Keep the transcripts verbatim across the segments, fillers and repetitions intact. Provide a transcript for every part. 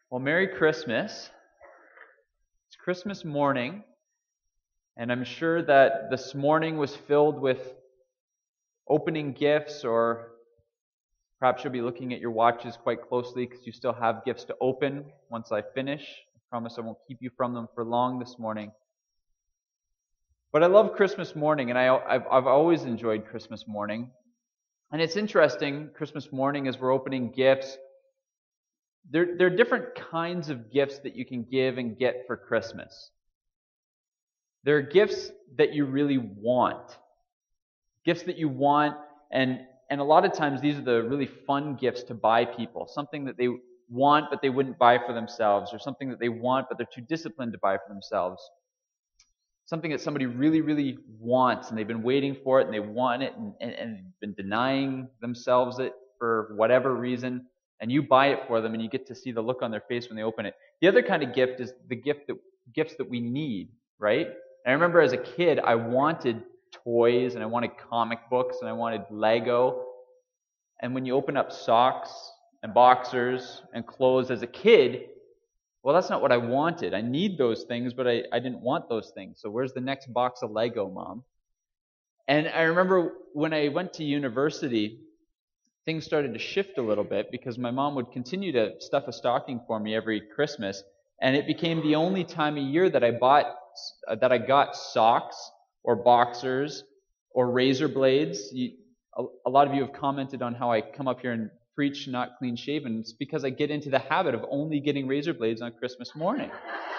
Well, Merry Christmas. It's Christmas morning, and I'm sure that this morning was filled with opening gifts, or perhaps you'll be looking at your watches quite closely because you still have gifts to open once I finish. I promise I won't keep you from them for long this morning. But I love Christmas morning, and I, I've, I've always enjoyed Christmas morning. And it's interesting, Christmas morning, as we're opening gifts, There, there are different kinds of gifts that you can give and get for Christmas. There are gifts that you really want. Gifts that you want, and, and a lot of times these are the really fun gifts to buy people. Something that they want but they wouldn't buy for themselves, or something that they want but they're too disciplined to buy for themselves. Something that somebody really, really wants, and they've been waiting for it, and they want it, and, and, and been denying themselves it for whatever reason. And you buy it for them, and you get to see the look on their face when they open it. The other kind of gift is the gift that gifts that we need, right? And I remember as a kid, I wanted toys, and I wanted comic books, and I wanted Lego. And when you open up socks and boxers and clothes as a kid, well, that's not what I wanted. I need those things, but I, I didn't want those things. So where's the next box of Lego, Mom? And I remember when I went to university, things started to shift a little bit because my mom would continue to stuff a stocking for me every Christmas, and it became the only time of year that I bought that I got socks or boxers or razor blades. You, a, a lot of you have commented on how I come up here and preach not clean shaven. It's because I get into the habit of only getting razor blades on Christmas morning.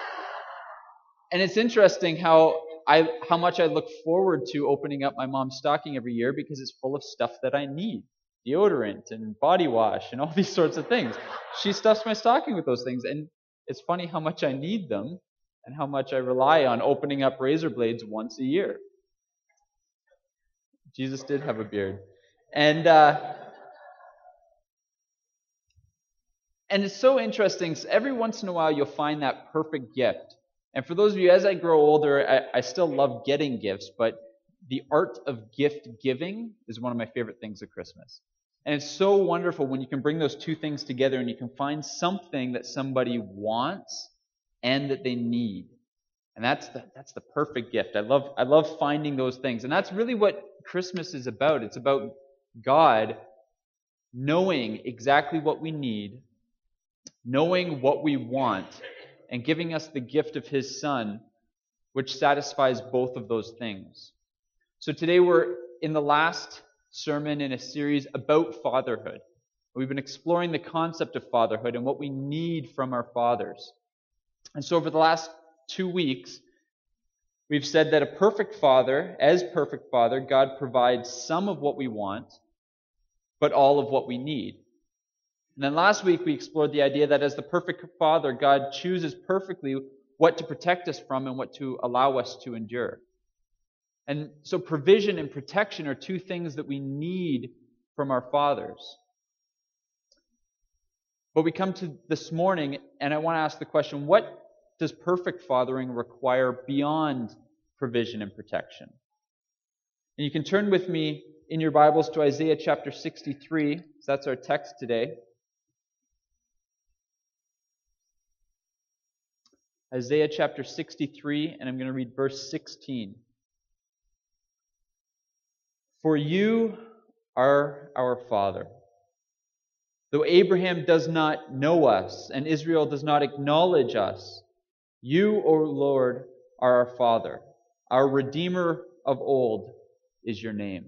And it's interesting how I how much I look forward to opening up my mom's stocking every year because it's full of stuff that I need. Deodorant and body wash and all these sorts of things. She stuffs my stocking with those things, and it's funny how much I need them and how much I rely on opening up razor blades once a year. Jesus did have a beard. And uh, and it's so interesting. Every once in a while you'll find that perfect gift. And for those of you, as I grow older, I, I still love getting gifts, but the art of gift giving is one of my favorite things at Christmas. And it's so wonderful when you can bring those two things together and you can find something that somebody wants and that they need. And that's the, that's the perfect gift. I love, I love finding those things. And that's really what Christmas is about. It's about God knowing exactly what we need, knowing what we want, and giving us the gift of His Son, which satisfies both of those things. So today we're in the last sermon in a series about fatherhood. We've been exploring the concept of fatherhood and what we need from our fathers. And so over the last two weeks, we've said that a perfect father, as perfect father, God provides some of what we want, but all of what we need. And then last week we explored the idea that as the perfect father, God chooses perfectly what to protect us from and what to allow us to endure. And so provision and protection are two things that we need from our fathers. But we come to this morning, and I want to ask the question, what does perfect fathering require beyond provision and protection? And you can turn with me in your Bibles to Isaiah chapter sixty-three, so that's our text today. Isaiah chapter sixty-three, and I'm going to read verse sixteen. For you are our Father. Though Abraham does not know us and Israel does not acknowledge us, you, O Lord, are our Father. Our Redeemer of old is your name.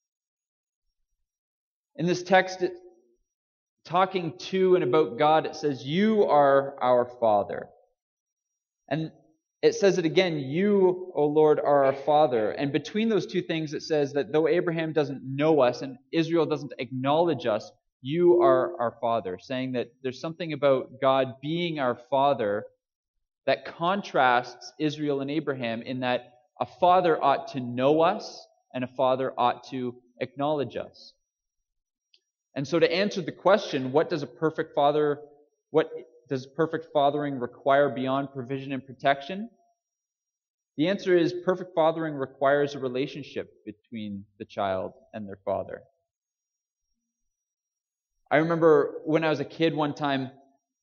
In this text, it, talking to and about God, it says, you are our Father. And it says it again, you, O Lord, are our Father. And between those two things, it says that though Abraham doesn't know us and Israel doesn't acknowledge us, you are our Father, saying that there's something about God being our Father that contrasts Israel and Abraham in that a father ought to know us and a father ought to acknowledge us. And so to answer the question, what does a perfect father, what does perfect fathering require beyond provision and protection? The answer is perfect fathering requires a relationship between the child and their father. I remember when I was a kid one time,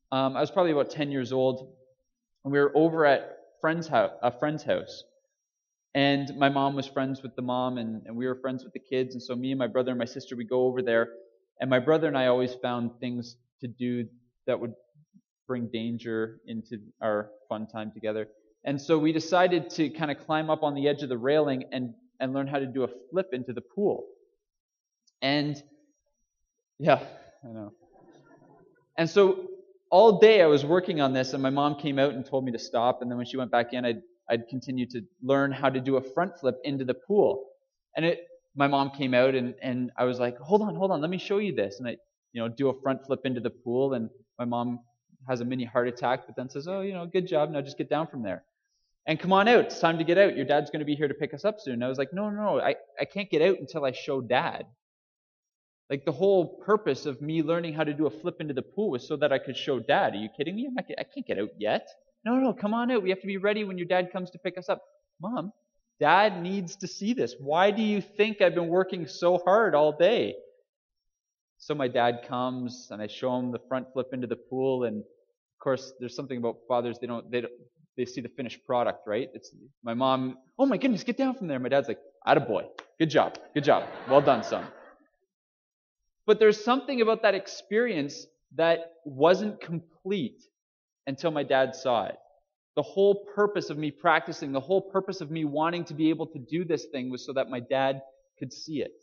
Um, I was probably about ten years old, and we were over at friend's house, a friend's house. And my mom was friends with the mom, and, and we were friends with the kids. And so me and my brother and my sister, we go over there. And my brother and I always found things to do that would bring danger into our fun time together. And so we decided to kind of climb up on the edge of the railing and, and learn how to do a flip into the pool. And yeah, I know. And so all day I was working on this, and my mom came out and told me to stop. And then when she went back in, I'd, I'd continue to learn how to do a front flip into the pool. And it, my mom came out, and, and I was like, hold on, hold on, let me show you this. And I, you know, do a front flip into the pool, and my mom has a mini heart attack, but then says, oh, you know, good job, now just get down from there. And come on out, it's time to get out. Your dad's going to be here to pick us up soon. And I was like, no, no, no, I, I can't get out until I show Dad. Like, the whole purpose of me learning how to do a flip into the pool was so that I could show Dad. Are you kidding me? I'm not, I can't get out yet. No, no, come on out. We have to be ready when your dad comes to pick us up. Mom, Dad needs to see this. Why do you think I've been working so hard all day? So my dad comes, and I show him the front flip into the pool. And of course, there's something about fathers, they don't, they don't, they see the finished product, right? It's my mom, oh my goodness, get down from there. My dad's like, attaboy, good job, good job, well done, son. But there's something about that experience that wasn't complete until my dad saw it. The whole purpose of me practicing, the whole purpose of me wanting to be able to do this thing was so that my dad could see it.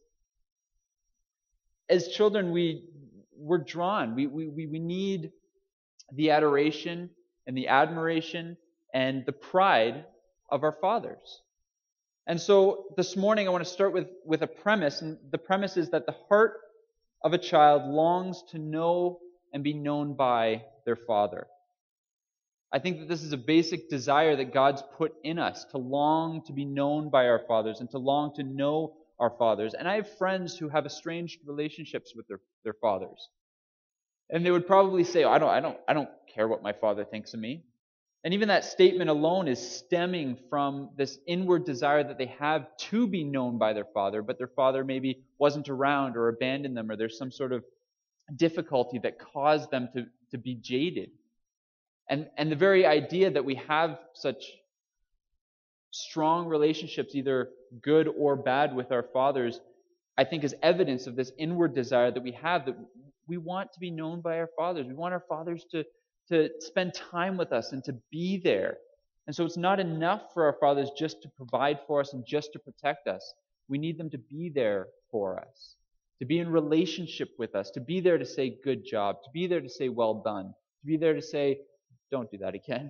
As children, we, we're drawn. We, we, we need the adoration and the admiration and the pride of our fathers. And so this morning I want to start with, with a premise, and the premise is that the heart of a child longs to know and be known by their father. I think that this is a basic desire that God's put in us, to long to be known by our fathers and to long to know our fathers. And I have friends who have estranged relationships with their, their fathers. And they would probably say, oh, I don't, I don't, I don't care what my father thinks of me. And even that statement alone is stemming from this inward desire that they have to be known by their father, but their father maybe wasn't around or abandoned them, or there's some sort of difficulty that caused them to, to be jaded. And, and the very idea that we have such strong relationships, either good or bad, with our fathers, I think is evidence of this inward desire that we have, that we want to be known by our fathers. We want our fathers to, to spend time with us and to be there. And so it's not enough for our fathers just to provide for us and just to protect us. We need them to be there for us, to be in relationship with us, to be there to say good job, to be there to say well done, to be there to say don't do that again.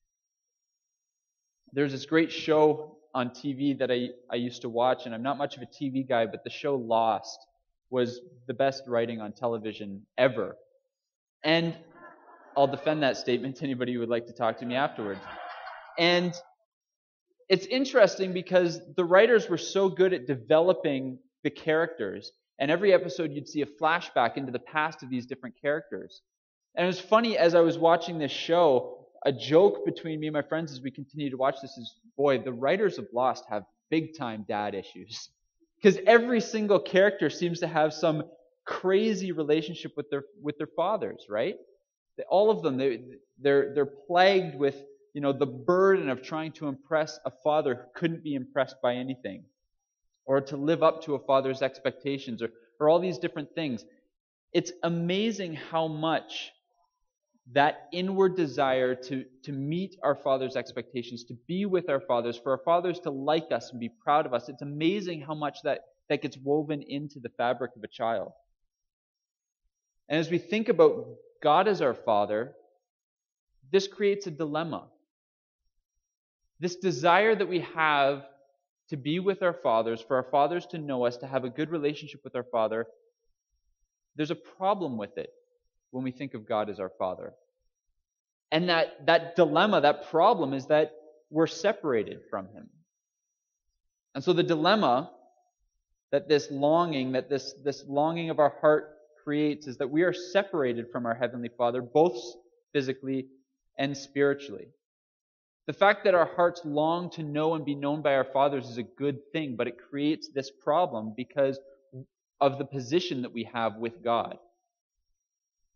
There's this great show on T V that I, I used to watch, and I'm not much of a T V guy, but the show Lost was the best writing on television ever. And I'll defend that statement to anybody who would like to talk to me afterwards. And it's interesting because the writers were so good at developing the characters, and every episode you'd see a flashback into the past of these different characters. And it was funny, as I was watching this show, a joke between me and my friends as we continue to watch this is, boy, the writers of Lost have big-time dad issues. Because every single character seems to have some crazy relationship with their with their fathers, right? All of them, they, they're they're plagued with, you know, the burden of trying to impress a father who couldn't be impressed by anything, or to live up to a father's expectations, or or all these different things. It's amazing how much that inward desire to, to meet our Father's expectations, to be with our fathers, for our fathers to like us and be proud of us, it's amazing how much that, that gets woven into the fabric of a child. And as we think about God as our Father, this creates a dilemma. This desire that we have to be with our fathers, for our fathers to know us, to have a good relationship with our Father, there's a problem with it when we think of God as our Father. And that, that dilemma, that problem, is that we're separated from Him. And so the dilemma that this longing, that this, this longing of our heart creates is that we are separated from our Heavenly Father, both physically and spiritually. The fact that our hearts long to know and be known by our fathers is a good thing, but it creates this problem because of the position that we have with God.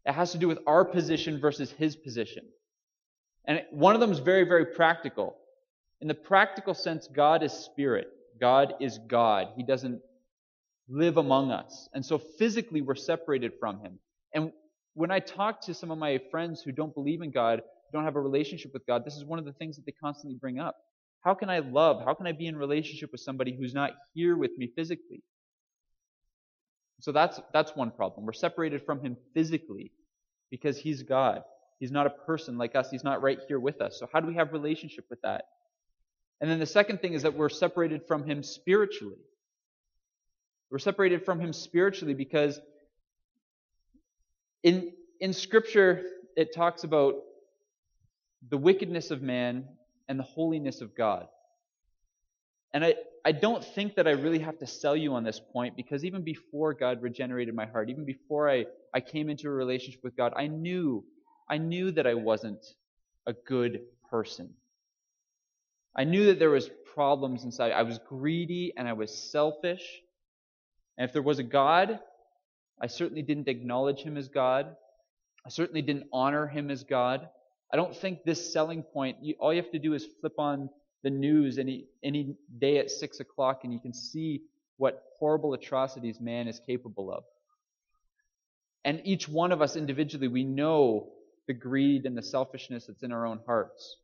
It has to do with our position versus His position. And one of them is very, very practical. In the practical sense, God is spirit. God is God. He doesn't live among us. And so physically we're separated from Him. And when I talk to some of my friends who don't believe in God, don't have a relationship with God, this is one of the things that they constantly bring up. How can I love? How can I be in relationship with somebody who's not here with me physically? So that's that's one problem. We're separated from Him physically because He's God. He's not a person like us. He's not right here with us. So how do we have relationship with that? And then the second thing is that we're separated from Him spiritually. We're separated from Him spiritually because in, in Scripture it talks about the wickedness of man and the holiness of God. And I, I don't think that I really have to sell you on this point, because even before God regenerated my heart, even before I, I came into a relationship with God, I knew, I knew that I wasn't a good person. I knew that there was problems inside. I was greedy and I was selfish. And if there was a God, I certainly didn't acknowledge Him as God. I certainly didn't honor Him as God. I don't think this selling point, you, all you have to do is flip on the news any any day at six o'clock and you can see what horrible atrocities man is capable of. And each one of us individually, we know the greed and the selfishness that's in our own hearts.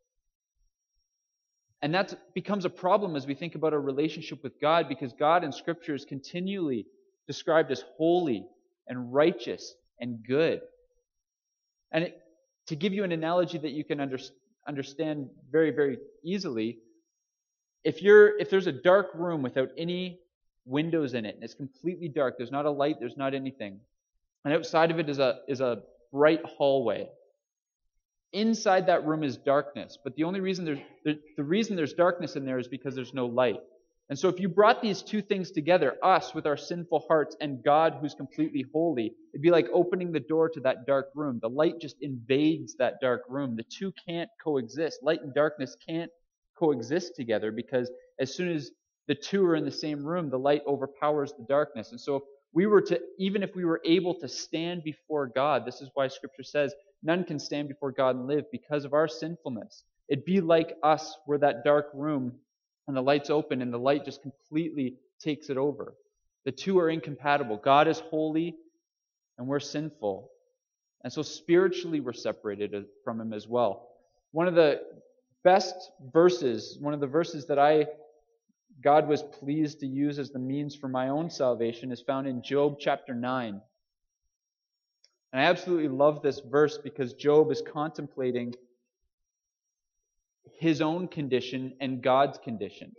And that becomes a problem as we think about our relationship with God, because God in Scripture is continually described as holy and righteous and good. And it, to give you an analogy that you can under, understand very, very easily, if you're if there's a dark room without any windows in it, and it's completely dark, there's not a light, there's not anything, and outside of it is a is a bright hallway. Inside that room is darkness, but the only reason there's the, the reason there's darkness in there is because there's no light. And so if you brought these two things together, us with our sinful hearts and God who's completely holy, it'd be like opening the door to that dark room. The light just invades that dark room. The two can't coexist. Light and darkness can't coexist together, because as soon as the two are in the same room, the light overpowers the darkness. And so if we were to, even if we were able to stand before God, this is why Scripture says none can stand before God and live, because of our sinfulness. It'd be like us, we're that dark room and the light's open and the light just completely takes it over. The two are incompatible. God is holy and we're sinful. And so spiritually we're separated from Him as well. One of the best verses, one of the verses that I, God was pleased to use as the means for my own salvation, is found in Job chapter nine. And I absolutely love this verse because Job is contemplating his own condition and God's condition.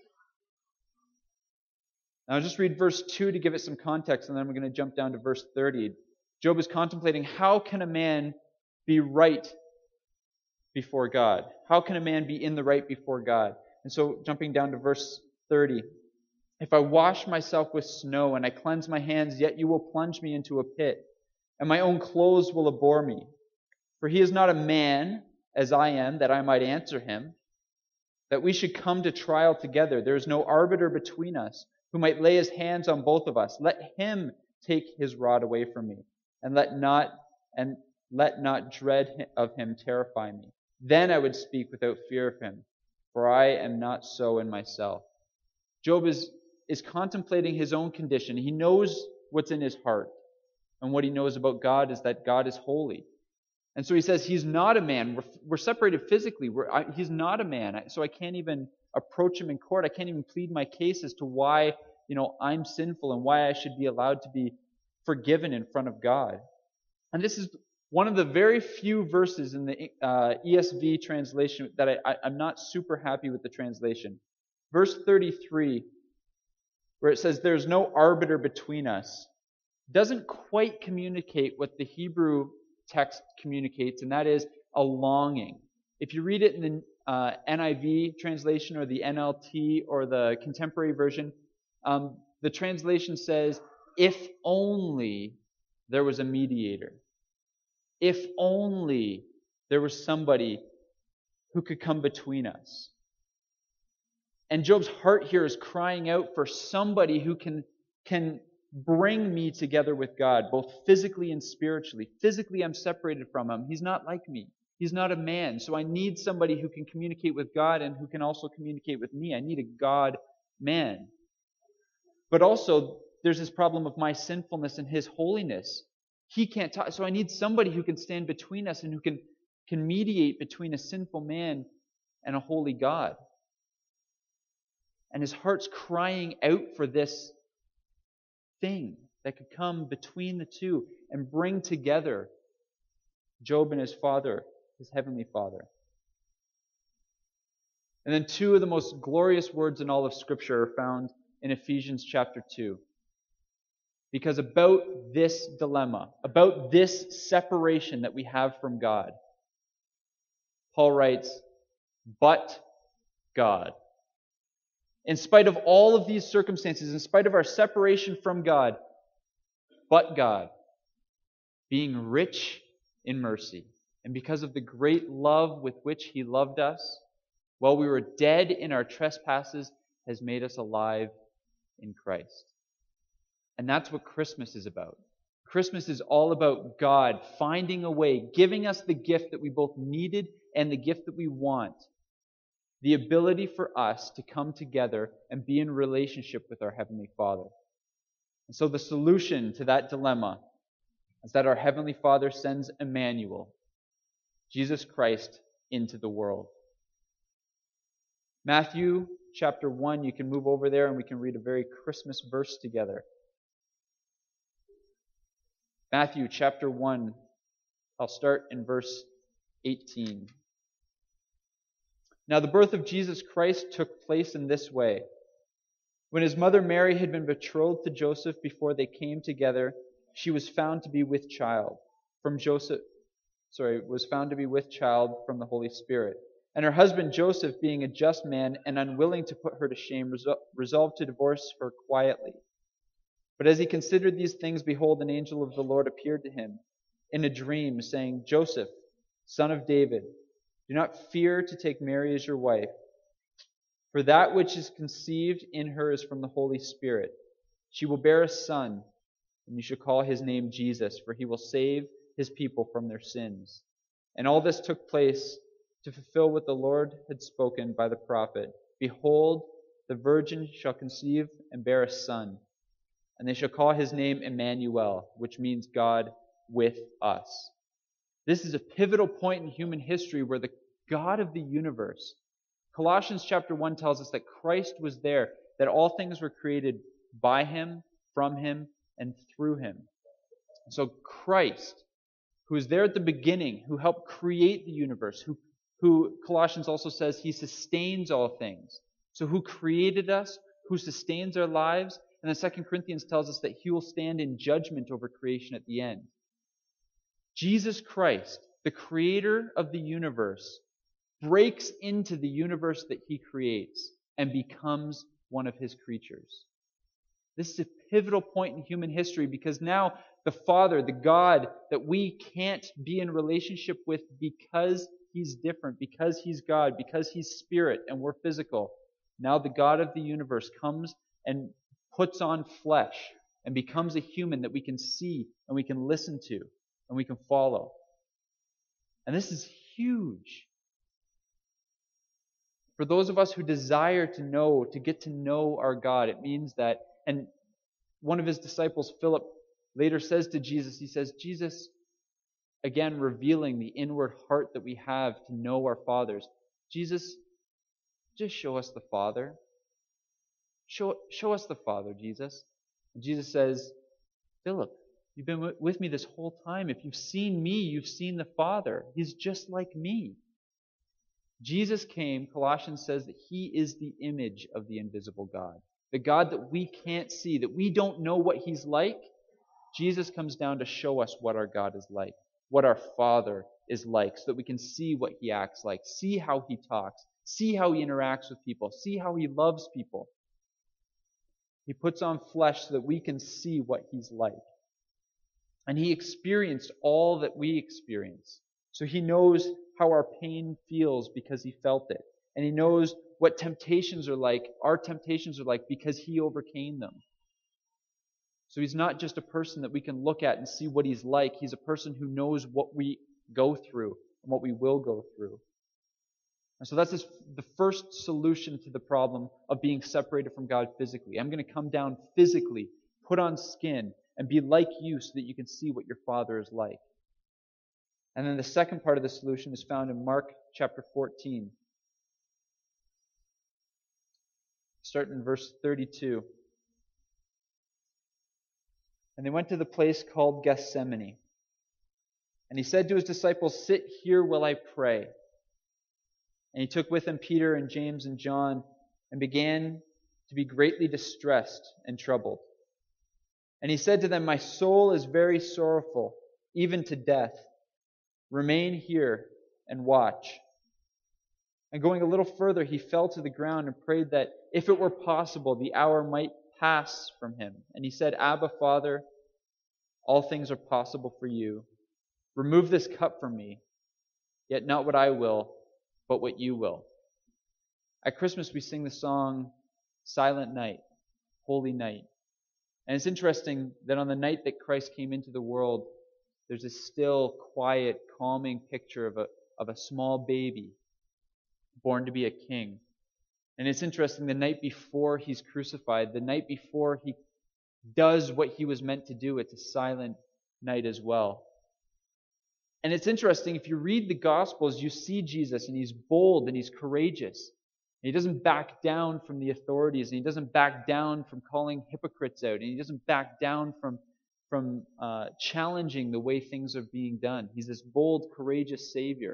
Now I'll just read verse two to give it some context, and then we're going to jump down to verse thirty. Job is contemplating, how can a man be right before God? How can a man be in the right before God? And so jumping down to verse thirty. If I wash myself with snow and I cleanse my hands, yet you will plunge me into a pit, and my own clothes will abhor me. For he is not a man as I am, that I might answer him, that we should come to trial together. There is no arbiter between us who might lay his hands on both of us. Let him take his rod away from me, and let not and let not dread of him terrify me. Then I would speak without fear of him, for I am not so in myself. Job is, is contemplating his own condition. He knows what's in his heart. And what he knows about God is that God is holy. And so he says he's not a man. We're, we're separated physically. We're, I, he's not a man. So I can't even approach him in court. I can't even plead my case as to why, you know, I'm sinful and why I should be allowed to be forgiven in front of God. And this is one of the very few verses in the uh, E S V translation that I, I, I'm not super happy with the translation. Verse thirty-three, where it says, there's no arbiter between us, doesn't quite communicate what the Hebrew text communicates, and that is a longing. If you read it in the uh, N I V translation or the N L T or the contemporary version, um, the translation says, if only there was a mediator. If only there was somebody who could come between us. And Job's heart here is crying out for somebody who can, can bring me together with God, both physically and spiritually. Physically, I'm separated from Him. He's not like me. He's not a man. So I need somebody who can communicate with God and who can also communicate with me. I need a God-man. But also, there's this problem of my sinfulness and His holiness. He can't talk. So I need somebody who can stand between us and who can, can mediate between a sinful man and a holy God. And his heart's crying out for this thing that could come between the two and bring together Job and his father, his heavenly Father. And then two of the most glorious words in all of Scripture are found in Ephesians chapter two. Because about this dilemma, about this separation that we have from God, Paul writes, "But God." In spite of all of these circumstances, in spite of our separation from God, but God, being rich in mercy, and because of the great love with which He loved us, while we were dead in our trespasses, has made us alive in Christ. And that's what Christmas is about. Christmas is all about God finding a way, giving us the gift that we both needed and the gift that we want. The ability for us to come together and be in relationship with our Heavenly Father. And so the solution to that dilemma is that our Heavenly Father sends Emmanuel, Jesus Christ, into the world. Matthew chapter one, you can move over there and we can read a very Christmas verse together. Matthew chapter one, I'll start in verse eighteen. Now the birth of Jesus Christ took place in this way. When his mother Mary had been betrothed to Joseph before they came together, she was found to be with child from Joseph, sorry, was found to be with child from the Holy Spirit. And her husband Joseph, being a just man and unwilling to put her to shame, resolved to divorce her quietly. But as he considered these things, behold, an angel of the Lord appeared to him in a dream, saying, Joseph, son of David, do not fear to take Mary as your wife, for that which is conceived in her is from the Holy Spirit. She will bear a son, and you shall call his name Jesus, for he will save his people from their sins. And all this took place to fulfill what the Lord had spoken by the prophet. Behold, the virgin shall conceive and bear a son, and they shall call his name Emmanuel, which means God with us. This is a pivotal point in human history where the God of the universe, Colossians chapter one tells us that Christ was there, that all things were created by him, from him, and through him. So Christ, who is there at the beginning, who helped create the universe, who, who Colossians also says he sustains all things. So who created us, who sustains our lives, and then Second Corinthians tells us that he will stand in judgment over creation at the end. Jesus Christ, the creator of the universe, breaks into the universe that he creates and becomes one of his creatures. This is a pivotal point in human history because now the Father, the God that we can't be in relationship with because he's different, because he's God, because he's spirit and we're physical. Now the God of the universe comes and puts on flesh and becomes a human that we can see and we can listen to and we can follow. And this is huge. For those of us who desire to know, to get to know our God, it means that, and one of his disciples, Philip, later says to Jesus, he says, Jesus, again revealing the inward heart that we have to know our fathers, Jesus, just show us the Father. Show, show us the Father, Jesus. And Jesus says, Philip, you've been with me this whole time. If you've seen me, you've seen the Father. He's just like me. Jesus came, Colossians says that he is the image of the invisible God. The God that we can't see, that we don't know what he's like. Jesus comes down to show us what our God is like, what our Father is like, so that we can see what he acts like, see how he talks, see how he interacts with people, see how he loves people. He puts on flesh so that we can see what he's like. And he experienced all that we experience. So he knows how our pain feels because he felt it. And he knows what temptations are like, our temptations are like, because he overcame them. So he's not just a person that we can look at and see what he's like. He's a person who knows what we go through and what we will go through. And so that's this, the first solution to the problem of being separated from God physically. I'm going to come down physically, put on skin, and be like you so that you can see what your Father is like. And then the second part of the solution is found in Mark chapter fourteen. Start in verse thirty-two. And they went to the place called Gethsemane. And he said to his disciples, "Sit here while I pray." And he took with him Peter and James and John and began to be greatly distressed and troubled. And he said to them, "My soul is very sorrowful, even to death. Remain here and watch." And going a little further, he fell to the ground and prayed that, if it were possible, the hour might pass from him. And he said, "Abba, Father, all things are possible for you. Remove this cup from me, yet not what I will, but what you will." At Christmas, we sing the song, Silent Night, Holy Night. And it's interesting that on the night that Christ came into the world, there's a still, quiet, calming picture of a, of a small baby born to be a king. And it's interesting, the night before he's crucified, the night before he does what he was meant to do, it's a silent night as well. And it's interesting, if you read the Gospels, you see Jesus, and he's bold and he's courageous. And he doesn't back down from the authorities, and he doesn't back down from calling hypocrites out, and he doesn't back down from, from uh, challenging the way things are being done. He's this bold, courageous Savior.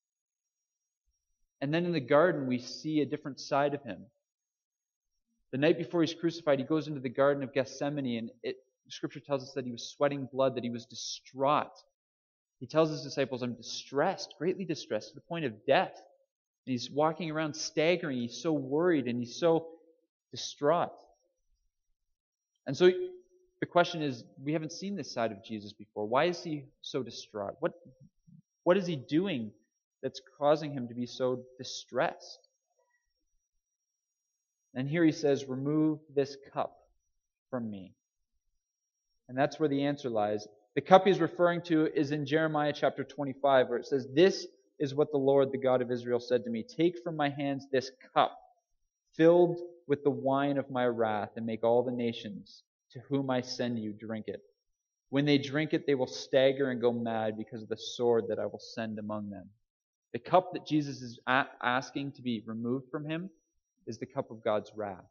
And then in the garden, we see a different side of him. The night before he's crucified, he goes into the Garden of Gethsemane, and it, Scripture tells us that he was sweating blood, that he was distraught. He tells his disciples, "I'm distressed, greatly distressed, to the point of death." And he's walking around staggering. He's so worried and he's so distraught. And so the question is, we haven't seen this side of Jesus before. Why is he so distraught? What, what is he doing that's causing him to be so distressed? And here he says, "Remove this cup from me." And that's where the answer lies. The cup he's referring to is in Jeremiah chapter twenty-five, where it says, "This is what the Lord, the God of Israel, said to me. Take from my hands this cup, filled with the wine of my wrath, and make all the nations to whom I send you drink it. When they drink it, they will stagger and go mad because of the sword that I will send among them." The cup that Jesus is a- asking to be removed from him is the cup of God's wrath.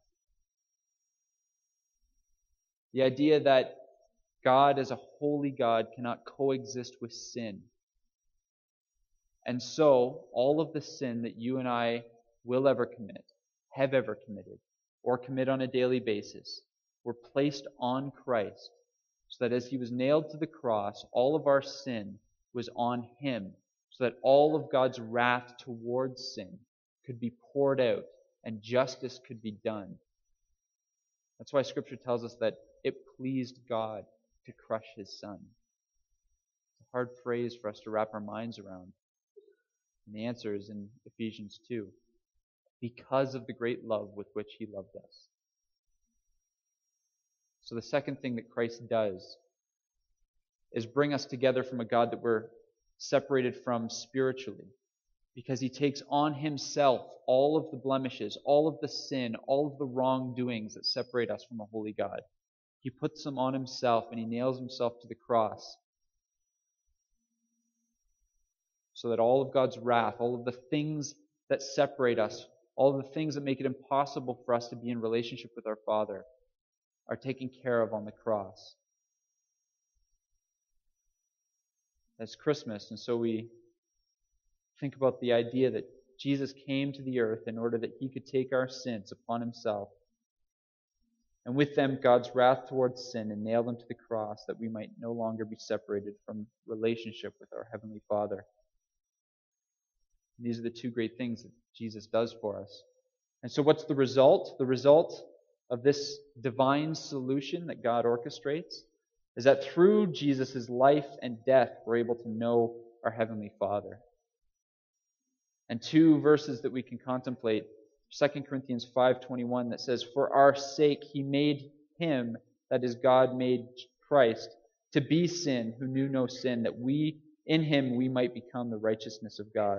The idea that God, as a holy God, cannot coexist with sin. And so, all of the sin that you and I will ever commit, have ever committed, or commit on a daily basis, were placed on Christ, so that as he was nailed to the cross, all of our sin was on him, so that all of God's wrath towards sin could be poured out and justice could be done. That's why Scripture tells us that it pleased God to crush his Son. It's a hard phrase for us to wrap our minds around. And the answer is in Ephesians two. Because of the great love with which he loved us. So the second thing that Christ does is bring us together from a God that we're separated from spiritually. Because he takes on himself all of the blemishes, all of the sin, all of the wrongdoings that separate us from a holy God. He puts them on himself and he nails himself to the cross. So that all of God's wrath, all of the things that separate us, all of the things that make it impossible for us to be in relationship with our Father, are taken care of on the cross. That's Christmas, and so we think about the idea that Jesus came to the earth in order that he could take our sins upon himself, and with them God's wrath towards sin, and nail them to the cross that we might no longer be separated from relationship with our Heavenly Father. And these are the two great things that Jesus does for us. And so what's the result? The result of this divine solution that God orchestrates is that through Jesus' life and death, we're able to know our Heavenly Father. And two verses that we can contemplate, Second Corinthians five twenty-one, that says, "For our sake he made him that is God made Christ to be sin who knew no sin, that we, in him, we might become the righteousness of God.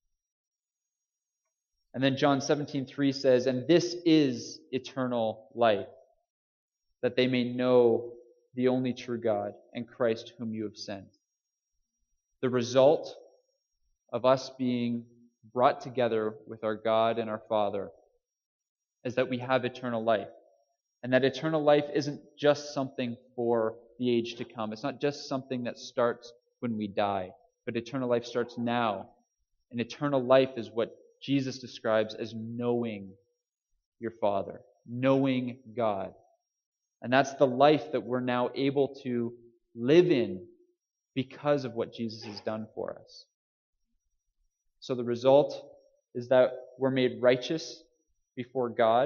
And then John seventeen three says, and this is eternal life, that they may know the only true God and Christ whom you have sent. The result of us being brought together with our God and our Father is that we have eternal life. And that eternal life isn't just something for the age to come. It's not just something that starts when we die, but eternal life starts now. And eternal life is what Jesus describes as knowing your Father, knowing God. And that's the life that we're now able to live in because of what Jesus has done for us. So the result is that we're made righteous before God.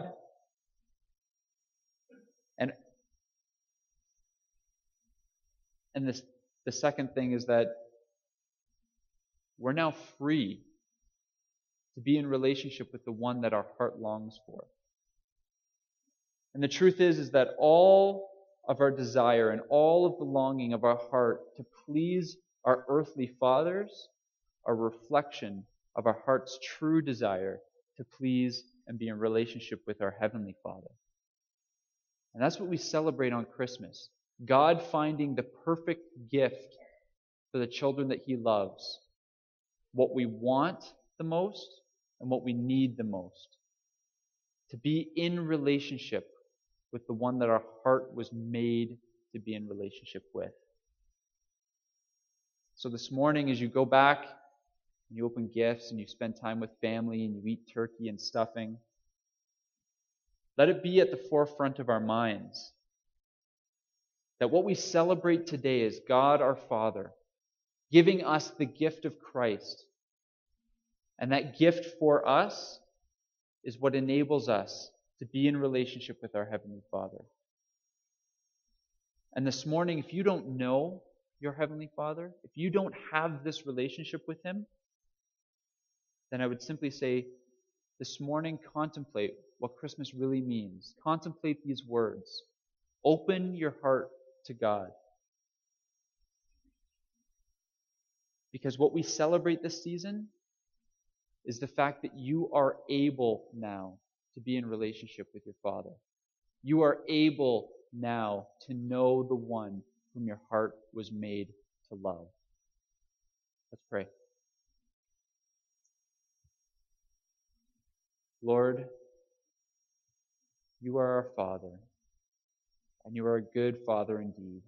And, and this, the second thing is that we're now free to be in relationship with the one that our heart longs for. And the truth is, is that all of our desire and all of the longing of our heart to please our earthly fathers are a reflection of our heart's true desire to please and be in relationship with our Heavenly Father. And that's what we celebrate on Christmas. God finding the perfect gift for the children that He loves. What we want the most and what we need the most. To be in relationship with the one that our heart was made to be in relationship with. So this morning, as you go back and you open gifts and you spend time with family and you eat turkey and stuffing, let it be at the forefront of our minds that what we celebrate today is God our Father giving us the gift of Christ. And that gift for us is what enables us to be in relationship with our Heavenly Father. And this morning, if you don't know your Heavenly Father, if you don't have this relationship with Him, then I would simply say, this morning, contemplate what Christmas really means. Contemplate these words. Open your heart to God. Because what we celebrate this season is the fact that you are able now to be in relationship with your Father. You are able now to know the one whom your heart was made to love. Let's pray. Lord, you are our Father, and you are a good Father indeed.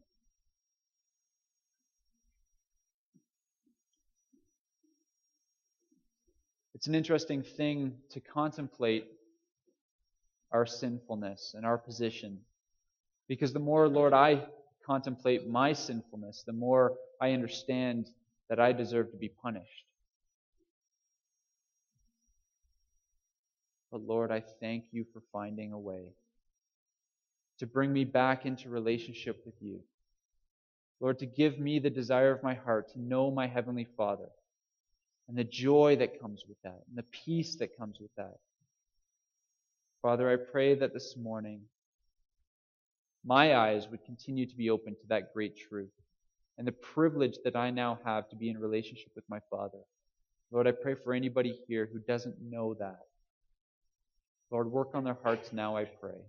It's an interesting thing to contemplate our sinfulness and our position. Because the more, Lord, I contemplate my sinfulness, the more I understand that I deserve to be punished. But Lord, I thank you for finding a way to bring me back into relationship with you. Lord, to give me the desire of my heart to know my Heavenly Father and the joy that comes with that and the peace that comes with that. Father, I pray that this morning my eyes would continue to be open to that great truth and the privilege that I now have to be in relationship with my Father. Lord, I pray for anybody here who doesn't know that. Lord, work on their hearts now, I pray.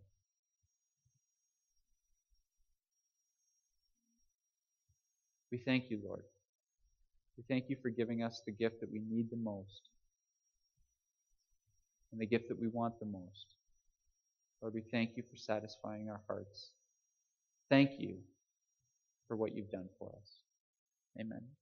We thank you, Lord. We thank you for giving us the gift that we need the most and the gift that we want the most. Lord, we thank you for satisfying our hearts. Thank you for what you've done for us. Amen.